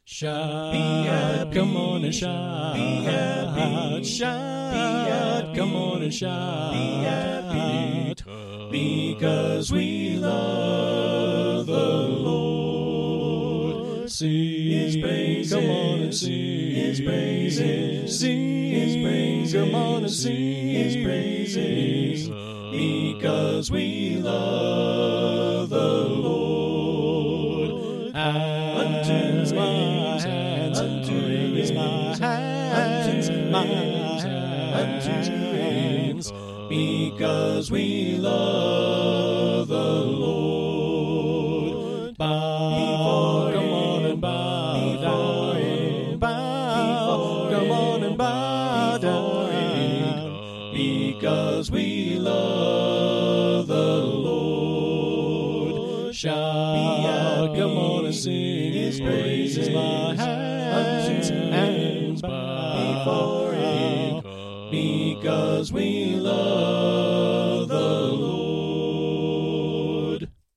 Shout, come on and shout. Be happy. Shout, come on and shout. Be happy. Because we love the Lord. Sing His praises. Come on and sing His praises. Sing His praises. Come on and sing His praises. Because we love the Lord. Unto my hands, unto my hands, my hands, because we love the Lord. Bow, come on and bow down, bow, come on and bow down, because we love the Lord. Shout, come on and sing His praises, my hands bow before Him, because we love